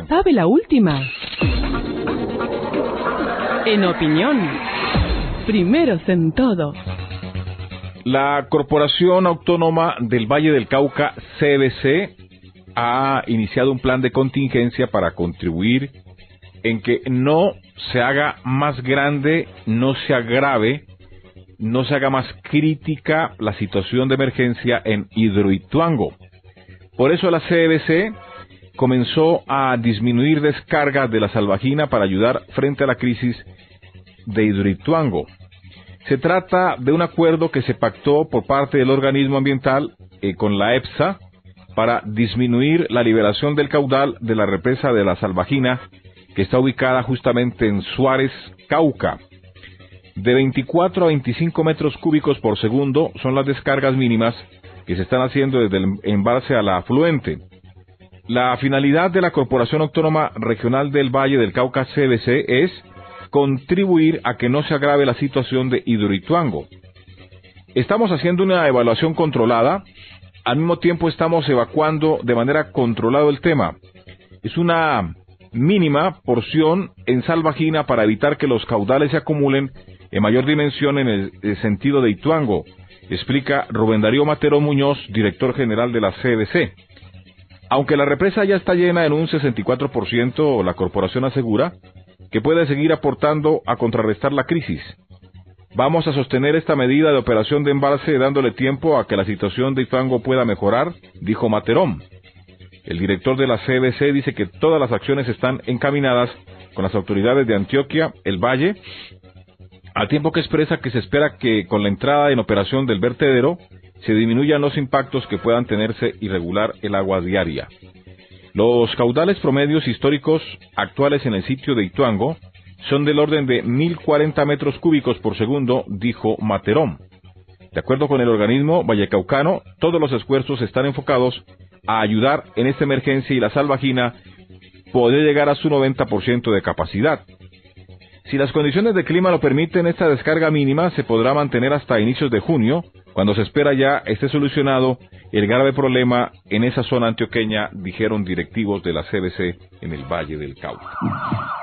¿Sabe la última? En opinión, primeros en todo. La Corporación Autónoma del Valle del Cauca, CVC, ha iniciado un plan de contingencia para contribuir en que no se haga más grande, no se agrave, no se haga más crítica la situación de emergencia en Hidroituango. Por eso la CVC comenzó a disminuir descargas de la salvajina para ayudar frente a la crisis de Hidroituango. Se trata de un acuerdo que se pactó por parte del organismo ambiental con la EPSA para disminuir la liberación del caudal de la represa de la Salvajina, que está ubicada justamente en Suárez, Cauca. De 24 a 25 metros cúbicos por segundo son las descargas mínimas que se están haciendo desde el embalse a la afluente. La finalidad de la Corporación Autónoma Regional del Valle del Cauca, CVC, es contribuir a que no se agrave la situación de Hidroituango. Estamos haciendo una evaluación controlada, al mismo tiempo estamos evacuando de manera controlada el tema. Es una mínima porción en salvajina para evitar que los caudales se acumulen en mayor dimensión en el sentido de Ituango, explica Rubén Darío Matero Muñoz, director general de la CVC. Aunque la represa ya está llena en un 64%, la corporación asegura que puede seguir aportando a contrarrestar la crisis. Vamos a sostener esta medida de operación de embalse dándole tiempo a que la situación de Ituango pueda mejorar, dijo Materón. El director de la CVC dice que todas las acciones están encaminadas con las autoridades de Antioquia, el Valle, al tiempo que expresa que se espera que con la entrada en operación del vertedero se disminuyan los impactos que puedan tenerse y regular el agua diaria. Los caudales promedios históricos actuales en el sitio de Ituango son del orden de 1.040 metros cúbicos por segundo, dijo Materón. De acuerdo con el organismo vallecaucano, todos los esfuerzos están enfocados a ayudar en esta emergencia y la salvajina puede llegar a su 90% de capacidad. Si las condiciones de clima lo permiten, esta descarga mínima se podrá mantener hasta inicios de junio, cuando se espera ya esté solucionado el grave problema en esa zona antioqueña, dijeron directivos de la CVC en el Valle del Cauca.